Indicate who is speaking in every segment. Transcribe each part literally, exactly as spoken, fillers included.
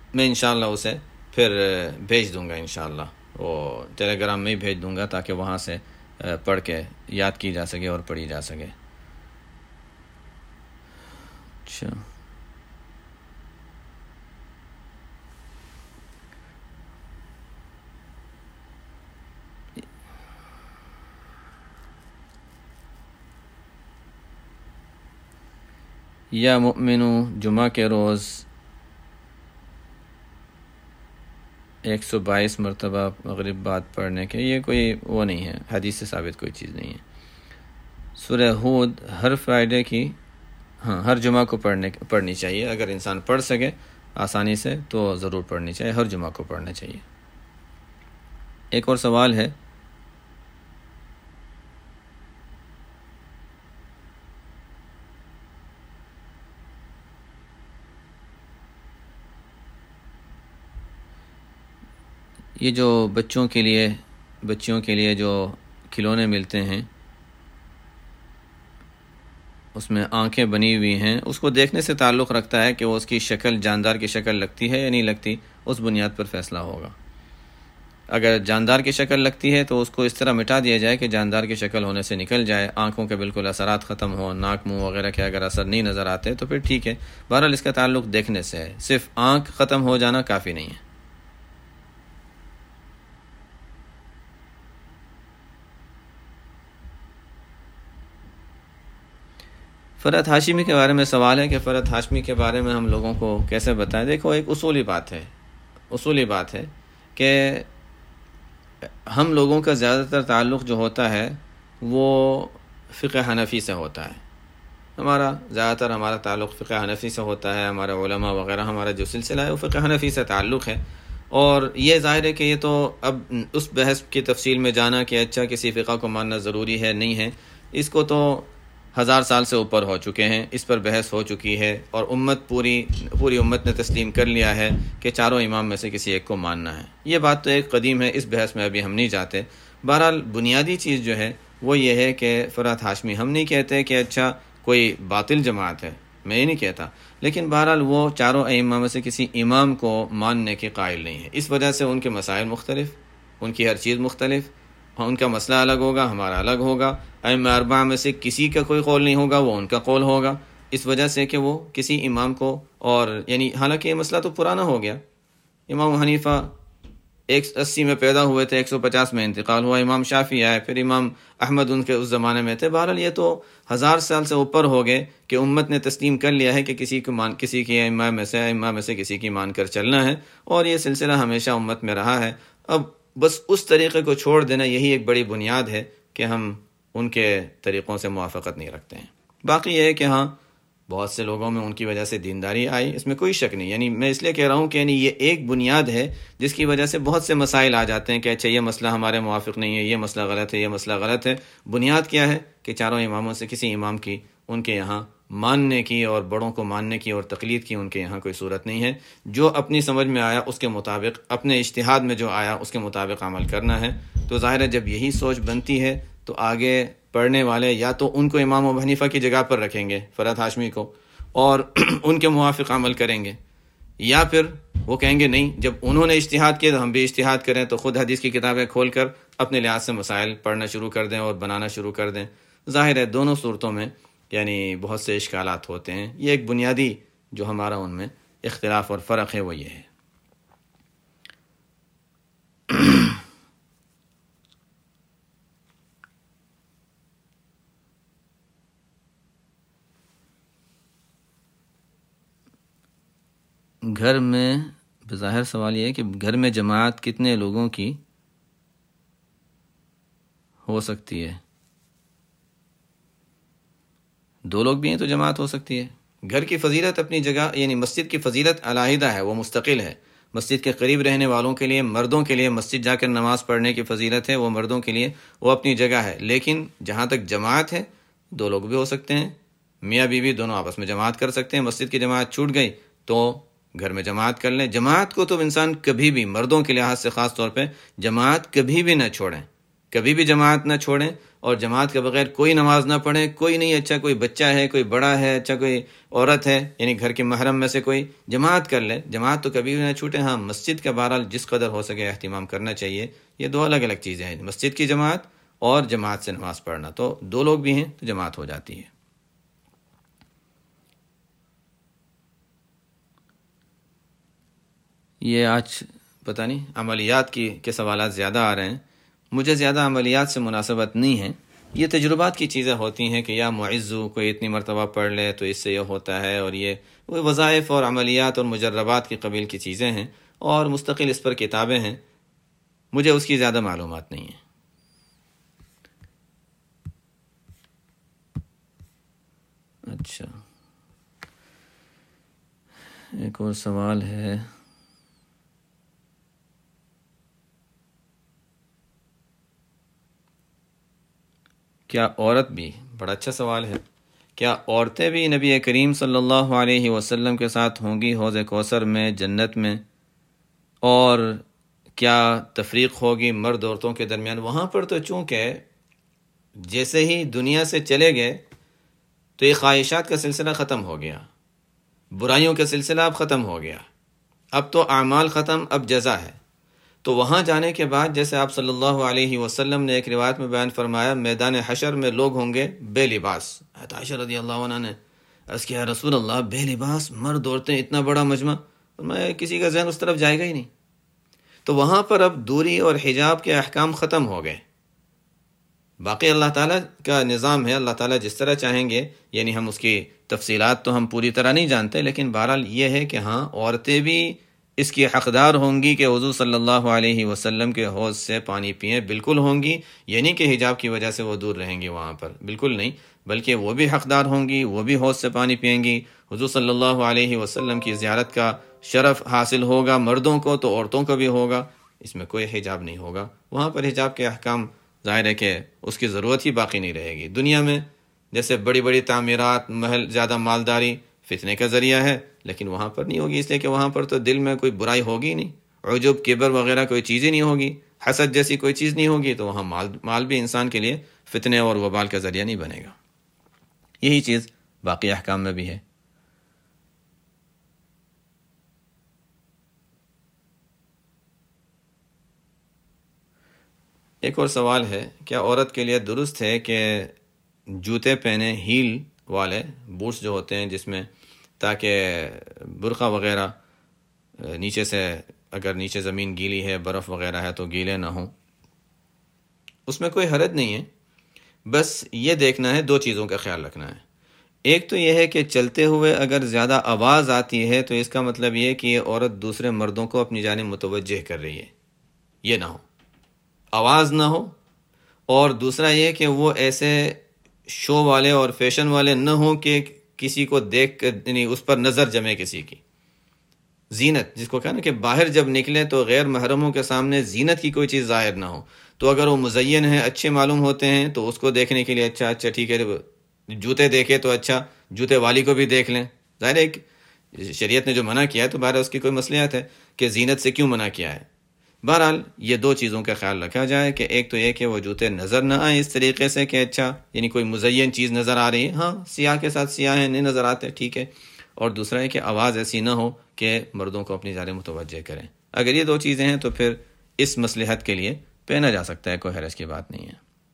Speaker 1: میں انشاءاللہ اسے پھر بھیج دوں گا انشاءاللہ، وہ ٹیلی گرام میں ہی بھیج دوں گا تاکہ وہاں سے پڑھ کے یاد کی جا سکے اور پڑھی جا سکے۔ اچھا، یا مؤمنو جمعہ کے روز ایک سو بائیس مرتبہ مغرب بعد پڑھنے کے، یہ کوئی وہ نہیں ہے، حدیث سے ثابت کوئی چیز نہیں ہے۔ سورہ ہود ہر فرائیڈے کی، ہاں ہر جمعہ کو پڑھنے پڑھنی چاہیے، اگر انسان پڑھ سکے آسانی سے تو ضرور پڑھنی چاہیے، ہر جمعہ کو پڑھنا چاہیے۔ ایک اور سوال ہے، یہ جو بچوں کے لیے بچیوں کے لیے جو کھلونے ملتے ہیں اس میں آنکھیں بنی ہوئی ہیں، اس کو دیکھنے سے تعلق رکھتا ہے کہ وہ اس کی شکل جاندار کی شکل لگتی ہے یا نہیں لگتی، اس بنیاد پر فیصلہ ہوگا۔ اگر جاندار کی شکل لگتی ہے تو اس کو اس طرح مٹا دیا جائے کہ جاندار کی شکل ہونے سے نکل جائے، آنکھوں کے بالکل اثرات ختم ہوں، ناک منہ وغیرہ کے اگر اثر نہیں نظر آتے تو پھر ٹھیک ہے۔ بہرحال اس کا تعلق دیکھنے سے ہے، صرف آنکھ ختم ہو جانا کافی نہیں ہے۔ فرحت ہاشمی کے بارے میں سوال ہے کہ فرحت ہاشمی کے بارے میں ہم لوگوں کو کیسے بتائیں۔ دیکھو، ایک اصولی بات ہے اصولی بات ہے کہ ہم لوگوں کا زیادہ تر تعلق جو ہوتا ہے وہ فقہ حنفی سے ہوتا ہے، ہمارا زیادہ تر ہمارا تعلق فقہ حنفی سے ہوتا ہے، ہمارے علماء وغیرہ ہمارا جو سلسلہ ہے وہ فقہ حنفی سے تعلق ہے۔ اور یہ ظاہر ہے کہ یہ تو اب اس بحث کی تفصیل میں جانا کہ اچھا کسی فقہ کو ماننا ضروری ہے نہیں ہے، اس کو تو ہزار سال سے اوپر ہو چکے ہیں، اس پر بحث ہو چکی ہے، اور امت پوری پوری امت نے تسلیم کر لیا ہے کہ چاروں امام میں سے کسی ایک کو ماننا ہے۔ یہ بات تو ایک قدیم ہے، اس بحث میں ابھی ہم نہیں جاتے۔ بہرحال بنیادی چیز جو ہے وہ یہ ہے کہ فرحت ہاشمی، ہم نہیں کہتے کہ اچھا کوئی باطل جماعت ہے، میں یہ نہیں کہتا، لیکن بہرحال وہ چاروں ائمہ میں سے کسی امام کو ماننے کے قائل نہیں ہے۔ اس وجہ سے ان کے مسائل مختلف، ان کی ہر چیز مختلف، ان کا مسئلہ الگ ہوگا، ہمارا الگ ہوگا۔ ائمہ اربعہ میں سے کسی کا کوئی قول نہیں ہوگا، وہ ان کا قول ہوگا، اس وجہ سے کہ وہ کسی امام کو، اور یعنی حالانکہ یہ مسئلہ تو پرانا ہو گیا۔ امام حنیفہ ایک اسی میں پیدا ہوئے تھے، ایک سو پچاس میں انتقال ہوا، امام شافعی آئے، پھر امام احمد ان کے اس زمانے میں تھے۔ بہرحال یہ تو ہزار سال سے اوپر ہو گئے کہ امت نے تسلیم کر لیا ہے کہ کسی کو مان کسی کی ائمہ میں سے ائمہ میں سے کسی کی مان کر چلنا ہے، اور یہ سلسلہ ہمیشہ امت میں رہا ہے۔ اب بس اس طریقے کو چھوڑ دینا یہی ایک بڑی بنیاد ہے کہ ہم ان کے طریقوں سے موافقت نہیں رکھتے ہیں۔ باقی یہ ہے کہ ہاں بہت سے لوگوں میں ان کی وجہ سے دینداری آئی، اس میں کوئی شک نہیں، یعنی میں اس لیے کہہ رہا ہوں کہ یعنی یہ ایک بنیاد ہے جس کی وجہ سے بہت سے مسائل آ جاتے ہیں کہ اچھا یہ مسئلہ ہمارے موافق نہیں ہے، یہ مسئلہ غلط ہے، یہ مسئلہ غلط ہے۔ بنیاد کیا ہے کہ چاروں اماموں سے کسی امام کی ان کے یہاں ماننے کی اور بڑوں کو ماننے کی اور تقلید کی ان کے یہاں کوئی صورت نہیں ہے۔ جو اپنی سمجھ میں آیا اس کے مطابق، اپنے اجتہاد میں جو آیا اس کے مطابق عمل کرنا ہے۔ تو ظاہر ہے جب یہی سوچ بنتی ہے تو آگے پڑھنے والے یا تو ان کو امام ابو حنیفہ کی جگہ پر رکھیں گے، فرحت ہاشمی کو، اور ان کے موافق عمل کریں گے، یا پھر وہ کہیں گے نہیں جب انہوں نے اجتہاد کیا تو ہم بھی اجتہاد کریں، تو خود حدیث کی کتابیں کھول کر اپنے لحاظ سے مسائل پڑھنا شروع کر دیں اور بنانا شروع کر دیں۔ ظاہر ہے دونوں صورتوں میں یعنی بہت سے اشکالات ہوتے ہیں۔ یہ ایک بنیادی جو ہمارا ان میں اختلاف اور فرق ہے وہ یہ ہے۔ گھر میں بظاہر سوال یہ ہے کہ گھر میں جماعت کتنے لوگوں کی ہو سکتی ہے؟ دو لوگ بھی ہیں تو جماعت ہو سکتی ہے۔ گھر کی فضیلت اپنی جگہ، یعنی مسجد کی فضیلت علیحدہ ہے، وہ مستقل ہے۔ مسجد کے قریب رہنے والوں کے لیے، مردوں کے لیے مسجد جا کر نماز پڑھنے کی فضیلت ہے، وہ مردوں کے لیے وہ اپنی جگہ ہے۔ لیکن جہاں تک جماعت ہے دو لوگ بھی ہو سکتے ہیں، میاں بیوی دونوں آپس میں جماعت کر سکتے ہیں۔ مسجد کی جماعت چھوٹ گئی تو گھر میں جماعت کر لیں۔ جماعت کو تو انسان کبھی بھی، مردوں کے لحاظ سے خاص طور پہ جماعت کبھی بھی نہ چھوڑیں، کبھی بھی جماعت نہ چھوڑیں، اور جماعت کے بغیر کوئی نماز نہ پڑھیں. کوئی نہیں، اچھا کوئی بچہ ہے، کوئی بڑا ہے، اچھا کوئی عورت ہے، یعنی گھر کے محرم میں سے کوئی جماعت کر لے. جماعت تو کبھی بھی نہ چھوٹے. ہاں مسجد کا بہرحال جس قدر ہو سکے اہتمام کرنا چاہیے. یہ دو الگ الگ چیزیں ہیں، مسجد کی جماعت اور جماعت سے نماز پڑھنا. تو دو لوگ بھی ہیں تو جماعت ہو جاتی ہے. یہ آج پتہ نہیں عملیات کی کے سوالات زیادہ آ رہے ہیں. مجھے زیادہ عملیات سے مناسبت نہیں ہے. یہ تجربات کی چیزیں ہوتی ہیں کہ یا معزو کوئی اتنی مرتبہ پڑھ لے تو اس سے یہ ہوتا ہے، اور یہ وہ وظائف اور عملیات اور مجربات کی قبیل کی چیزیں ہیں، اور مستقل اس پر کتابیں ہیں. مجھے اس کی زیادہ معلومات نہیں ہیں. اچھا، ایک اور سوال ہے. کیا عورت بھی، بڑا اچھا سوال ہے، کیا عورتیں بھی نبی کریم صلی اللہ علیہ وسلم کے ساتھ ہوں گی حوض کوثر میں جنت میں؟ اور کیا تفریق ہوگی مرد عورتوں کے درمیان؟ وہاں پر تو چونکہ جیسے ہی دنیا سے چلے گئے تو یہ خواہشات کا سلسلہ ختم ہو گیا، برائیوں کا سلسلہ اب ختم ہو گیا. اب تو اعمال ختم، اب جزا ہے. تو وہاں جانے کے بعد جیسے آپ صلی اللہ علیہ وسلم نے ایک روایت میں بیان فرمایا، میدان حشر میں لوگ ہوں گے بے لباس. عائشہ رضی اللہ عنہ نے عرض کیا، رسول اللہ بے لباس مرد عورتیں اتنا بڑا مجمع؟ میں کسی کا ذہن اس طرف جائے گا ہی نہیں. تو وہاں پر اب دوری اور حجاب کے احکام ختم ہو گئے. باقی اللہ تعالیٰ کا نظام ہے، اللہ تعالیٰ جس طرح چاہیں گے، یعنی ہم اس کی تفصیلات تو ہم پوری طرح نہیں جانتے، لیکن بہرحال یہ ہے کہ ہاں عورتیں بھی اس کی حقدار ہوں گی کہ حضور صلی اللہ علیہ وسلم کے حوض سے پانی پئیں، بالکل ہوں گی. یہ نہیں کہ حجاب کی وجہ سے وہ دور رہیں گی وہاں پر، بالکل نہیں، بلکہ وہ بھی حقدار ہوں گی، وہ بھی حوض سے پانی پئیں گی. حضور صلی اللہ علیہ وسلم کی زیارت کا شرف حاصل ہوگا مردوں کو تو عورتوں کو بھی ہوگا. اس میں کوئی حجاب نہیں ہوگا. وہاں پر حجاب کے احکام ظاہر ہے کہ اس کی ضرورت ہی باقی نہیں رہے گی. دنیا میں جیسے بڑی بڑی تعمیرات، محل، زیادہ مالداری فتنے کا ذریعہ ہے، لیکن وہاں پر نہیں ہوگی، اس لیے کہ وہاں پر تو دل میں کوئی برائی ہوگی نہیں، عجب، کبر وغیرہ کوئی چیز ہی نہیں ہوگی، حسد جیسی کوئی چیز نہیں ہوگی. تو وہاں مال مال بھی انسان کے لیے فتنے اور وبال کا ذریعہ نہیں بنے گا. یہی چیز باقی احکام میں بھی ہے. ایک اور سوال ہے، کیا عورت کے لیے درست ہے کہ جوتے پہنے ہیل والے بوٹس جو ہوتے ہیں جس میں، تاکہ برقع وغیرہ نیچے سے، اگر نیچے زمین گیلی ہے، برف وغیرہ ہے تو گیلے نہ ہوں؟ اس میں کوئی حرج نہیں ہے، بس یہ دیکھنا ہے، دو چیزوں کا خیال رکھنا ہے. ایک تو یہ ہے کہ چلتے ہوئے اگر زیادہ آواز آتی ہے تو اس کا مطلب یہ کہ یہ عورت دوسرے مردوں کو اپنی جانب متوجہ کر رہی ہے، یہ نہ ہو، آواز نہ ہو. اور دوسرا یہ کہ وہ ایسے شو والے اور فیشن والے نہ ہوں کہ کسی کو دیکھ کر، یعنی اس پر نظر جمے کسی کی. زینت جس کو کہا نا کہ باہر جب نکلے تو غیر محرموں کے سامنے زینت کی کوئی چیز ظاہر نہ ہو. تو اگر وہ مزین ہیں، اچھے معلوم ہوتے ہیں، تو اس کو دیکھنے کے لیے اچھا اچھا ٹھیک ہے، جوتے دیکھے تو اچھا جوتے والی کو بھی دیکھ لیں. ظاہر ہے شریعت نے جو منع کیا ہے تو بہرحال اس کی کوئی مصلحت ہے کہ زینت سے کیوں منع کیا ہے. بہرحال یہ دو چیزوں کا خیال رکھا جائے کہ ایک تو یہ کہ وہ جوتے نظر نہ آئیں اس طریقے سے کہ اچھا یعنی کوئی مزین چیز نظر آ رہی ہے، ہاں سیاہ کے ساتھ سیاہ ہیں، نہیں نظر آتے ٹھیک ہے. اور دوسرا ہے کہ آواز ایسی نہ ہو کہ مردوں کو اپنی جانب متوجہ کریں. اگر یہ دو چیزیں ہیں تو پھر اس مصلحت کے لیے پہنا جا سکتا ہے، کوئی حرج کی بات نہیں ہے.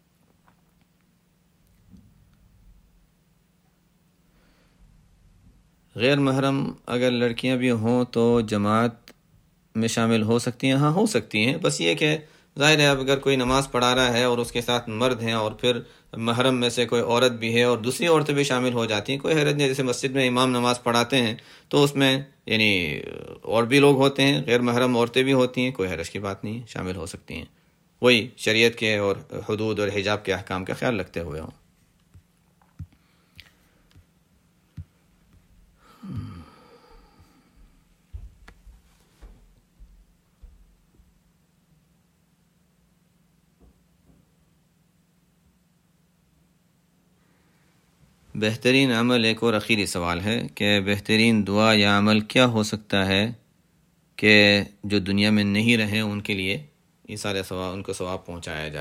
Speaker 1: غیر محرم اگر لڑکیاں بھی ہوں تو جماعت میں شامل ہو سکتی ہیں؟ ہاں ہو سکتی ہیں، بس یہ کہ ظاہر ہے اب اگر کوئی نماز پڑھا رہا ہے اور اس کے ساتھ مرد ہیں اور پھر محرم میں سے کوئی عورت بھی ہے اور دوسری عورتیں بھی شامل ہو جاتی ہیں، کوئی حرج نہیں. جیسے مسجد میں امام نماز پڑھاتے ہیں تو اس میں یعنی اور بھی لوگ ہوتے ہیں، غیر محرم عورتیں بھی ہوتی ہیں، کوئی حرج کی بات نہیں، شامل ہو سکتی ہیں، وہی شریعت کے اور حدود اور حجاب کے احکام کا خیال رکھتے ہوئے ہوں. بہترین عمل، ایک اور اخیری سوال ہے کہ بہترین دعا یا عمل کیا ہو سکتا ہے کہ جو دنیا میں نہیں رہے ان کے لیے یہ سارے ثواب، ان کو ثواب پہنچایا جائے.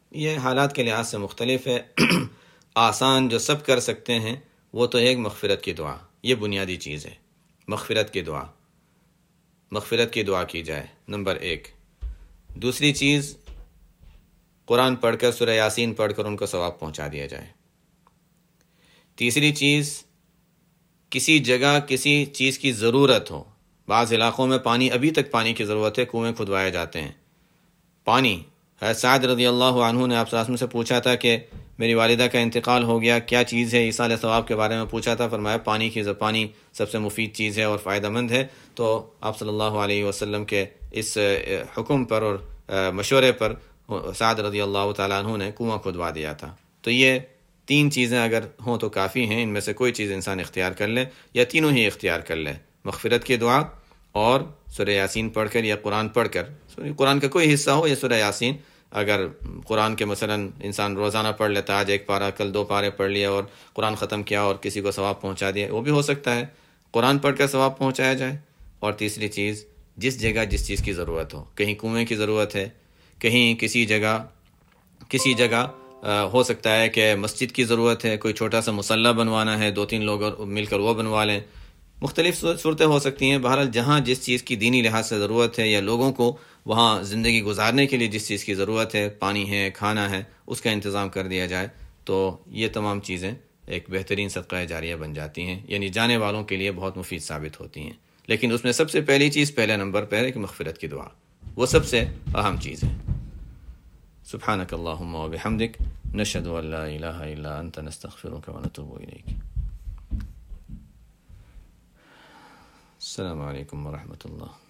Speaker 1: یہ حالات کے لحاظ سے مختلف ہے. آسان جو سب کر سکتے ہیں وہ تو ایک مغفرت کی دعا، یہ بنیادی چیز ہے. مغفرت کی دعا، مغفرت کی دعا کی جائے نمبر ایک. دوسری چیز قرآن پڑھ کر سورہ یاسین پڑھ کر ان کو ثواب پہنچا دیا جائے. تیسری چیز کسی جگہ کسی چیز کی ضرورت ہو. بعض علاقوں میں پانی، ابھی تک پانی کی ضرورت ہے، کنویں کھدوائے جاتے ہیں. پانی، حضرت سعد رضی اللہ عنہ نے آپ صلی اللہ علیہ وسلم سے پوچھا تھا کہ میری والدہ کا انتقال ہو گیا، کیا چیز ہے؟ ایصال ثواب کے بارے میں پوچھا تھا. فرمایا پانی کی پانی سب سے مفید چیز ہے اور فائدہ مند ہے. تو آپ صلی اللہ علیہ وسلم کے اس حکم پر اور مشورے پر سعد رضی اللہ تعالیٰ عنہ نے کنواں کھدوا دیا تھا. تو یہ تین چیزیں اگر ہوں تو کافی ہیں. ان میں سے کوئی چیز انسان اختیار کر لے یا تینوں ہی اختیار کر لے، مغفرت کی دعا اور سورہ یاسین پڑھ کر یا قرآن پڑھ کر. قرآن کا کوئی حصہ ہو یا سورہ یاسین، اگر قرآن کے مثلا انسان روزانہ پڑھ لیتا، آج ایک پارہ کل دو پارے پڑھ لیا اور قرآن ختم کیا اور کسی کو ثواب پہنچا دیا، وہ بھی ہو سکتا ہے. قرآن پڑھ کر ثواب پہنچایا جائے. اور تیسری چیز جس جگہ جس چیز کی ضرورت ہو، کہیں کنویں کی ضرورت ہے، کہیں کسی جگہ کسی جگہ ہو سکتا ہے کہ مسجد کی ضرورت ہے، کوئی چھوٹا سا مصلی بنوانا ہے، دو تین لوگ مل کر وہ بنوا لیں. مختلف صورتیں ہو سکتی ہیں. بہرحال جہاں جس چیز کی دینی لحاظ سے ضرورت ہے یا لوگوں کو وہاں زندگی گزارنے کے لیے جس چیز کی ضرورت ہے، پانی ہے، کھانا ہے، اس کا انتظام کر دیا جائے. تو یہ تمام چیزیں ایک بہترین صدقہ جاریہ بن جاتی ہیں، یعنی جانے والوں کے لیے بہت مفید ثابت ہوتی ہیں. لیکن اس میں سب سے پہلی چیز، پہلے نمبر پہ ہے کہ مغفرت کی دعا، وہ سب سے اہم چیز ہے. سبحانک اللہم و بحمدک، نشہد ان لا الہ الا انت، نستغفرک و نتوب الیک. السلام علیکم ورحمۃ اللہ.